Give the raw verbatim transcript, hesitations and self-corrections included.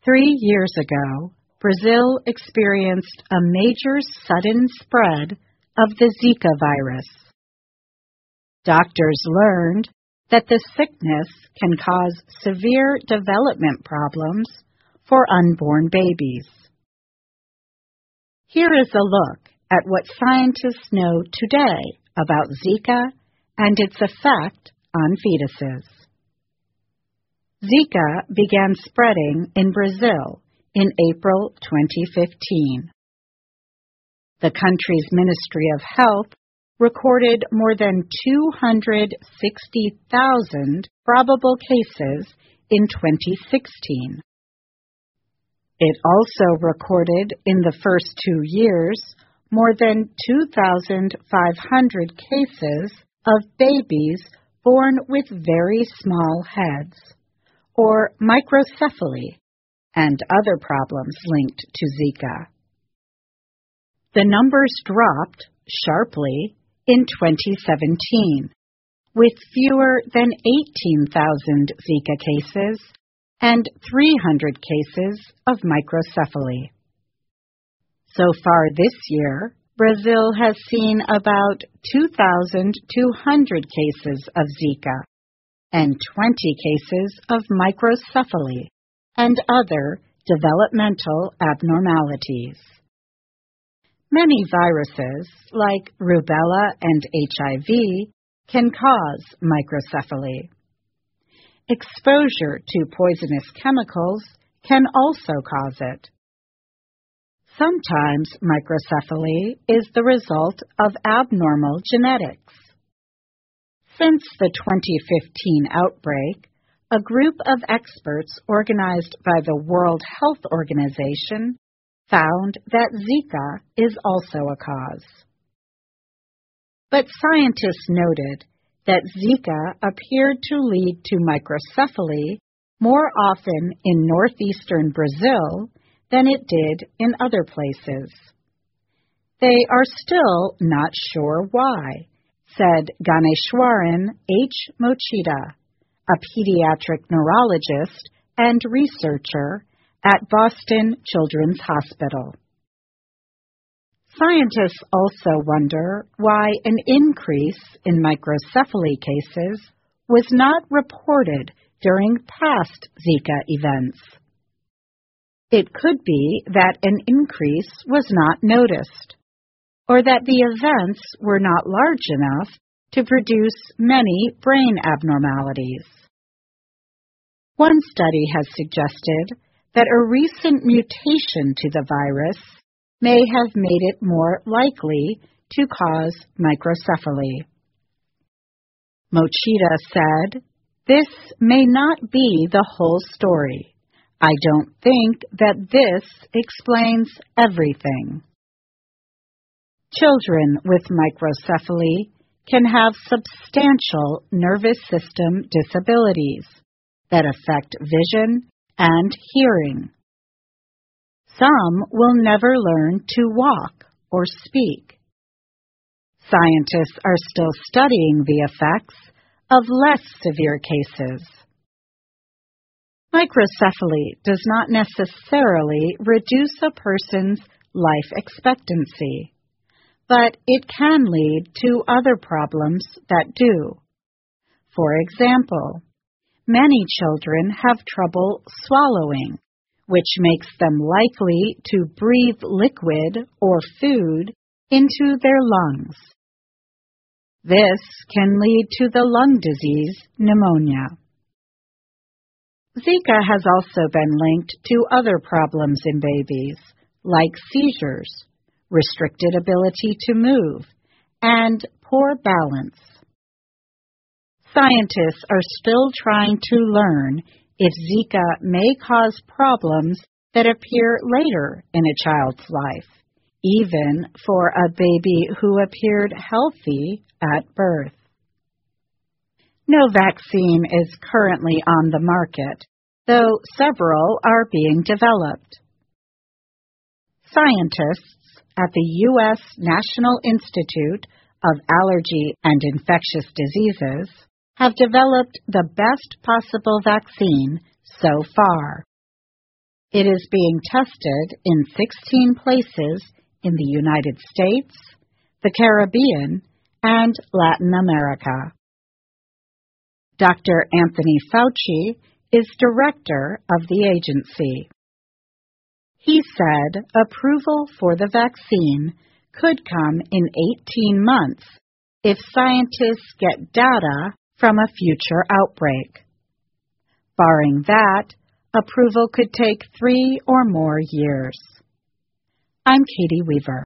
Three years ago, Brazil experienced a major sudden spread of the Zika virus. Doctors learned that the sickness can cause severe development problems for unborn babies. Here is a look at what scientists know today about Zika and its effect on fetuses. Zika began spreading in Brazil in April twenty fifteen. The country's Ministry of Health recorded more than two hundred sixty thousand probable cases in twenty sixteen. It also recorded in the first two years more than two thousand five hundred cases of babies born with very small heads, or microcephaly, and other problems linked to Zika. The numbers dropped sharply in twenty seventeen, with fewer than eighteen thousand Zika cases and three hundred cases of microcephaly. So far this year, Brazil has seen about two thousand two hundred cases of Zika and twenty cases of microcephaly and other developmental abnormalities. Many viruses, like rubella and H I V, can cause microcephaly. Exposure to poisonous chemicals can also cause it. Sometimes microcephaly is the result of abnormal genetics. Since the twenty fifteen outbreak, a group of experts organized by the World Health Organization found that Zika is also a cause. But scientists noted that Zika appeared to lead to microcephaly more often in northeastern Brazil than it did in other places. They are still not sure why, said Ganeshwaran H. Mochida, a pediatric neurologist and researcher at Boston Children's Hospital. Scientists also wonder why an increase in microcephaly cases was not reported during past Zika events. It could be that an increase was not noticed, or that the events were not large enough to produce many brain abnormalities. One study has suggested that a recent mutation to the virus may have made it more likely to cause microcephaly. Mochida said, "This may not be the whole story. I don't think that this explains everything." Children with microcephaly can have substantial nervous system disabilities that affect vision and hearing. Some will never learn to walk or speak. Scientists are still studying the effects of less severe cases. Microcephaly does not necessarily reduce a person's life expectancy, but it can lead to other problems that do. For example, many children have trouble swallowing, which makes them likely to breathe liquid or food into their lungs. This can lead to the lung disease pneumonia. Zika has also been linked to other problems in babies, like seizures, restricted ability to move, and poor balance. Scientists are still trying to learn if Zika may cause problems that appear later in a child's life, even for a baby who appeared healthy at birth. No vaccine is currently on the market, though several are being developed. Scientists at the U S National Institute of Allergy and Infectious Diseases have developed the best possible vaccine so far. It is being tested in sixteen places in the United States, the Caribbean, and Latin America. Doctor Anthony Fauci is director of the agency. He said approval for the vaccine could come in eighteen months if scientists get data from a future outbreak. Barring that, approval could take three or more years. I'm Katie Weaver.